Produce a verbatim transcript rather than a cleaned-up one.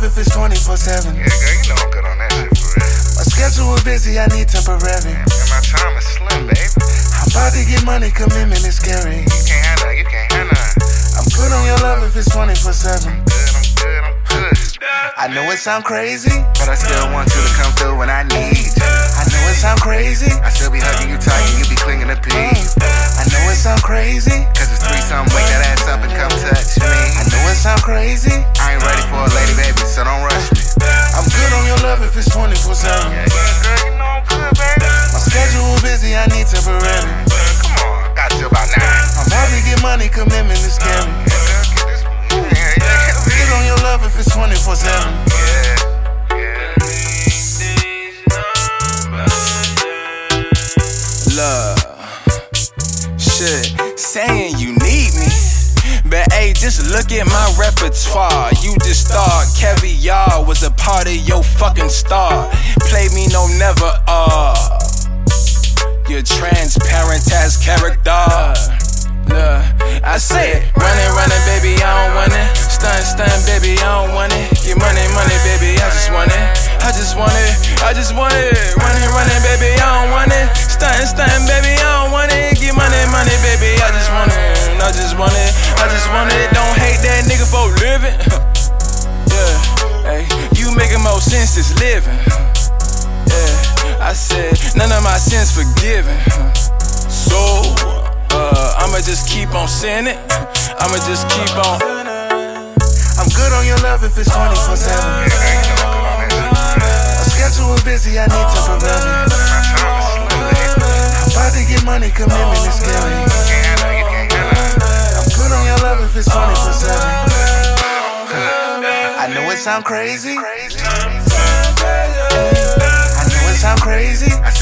love if it's twenty-four seven. Yeah, girl, you know I'm good on that shit for real. My schedule is busy, I need temporary. And my time is slim, baby. I'm about to get money, commitment is scary. You can't have none, you can't have none. I'm good on your love if it's twenty-four seven. I'm good, I'm good, I'm good. I know it sound crazy, But I still want you to come through when I need you. I know it sound crazy, I still be hugging you tight and you be clinging to peace. I know it sound crazy, Cause it's three something, wake that ass up and come touch me. I know it sound crazy. I ain't ready for a lady, baby, so don't rush me. I'm good on your love if it's twenty-four seven. Yeah, yeah, girl, you know I'm good, baby. My schedule busy, I need temporary. Come on, got till about nine. I'm about to get money, commitment is scary. Yeah, girl, get this one. Yeah, yeah, I'm good on your love if it's twenty-four seven. yeah, yeah. Love, shit, saying you need me. But hey, just look at my repertoire. You just thought caviar was a part of your fucking star. Play me no never, uh. You're transparent as character. Look, I say it. Running, running, baby, I don't want it. Stun, stun, baby, I don't want it. Get money, money, baby, I just want it. I just want it, I just want it. Running, running, baby, I don't want it. Stuntin', stuntin', baby, I don't want it. Get money, money, baby, I just want it. I just want it, I just want it. Don't hate that nigga for living. Yeah, hey, you making more sense as living. Yeah, I said none of my sins forgiven. So, uh, I'ma just keep on saying it. I'ma just keep on. I'm good on your love if it's twenty-four seven. My schedule is busy, I need temporary. I'm about to get money, commitment is scary. I'm good on your love if it's twenty-four seven. I know it sound crazy. I know it sound crazy.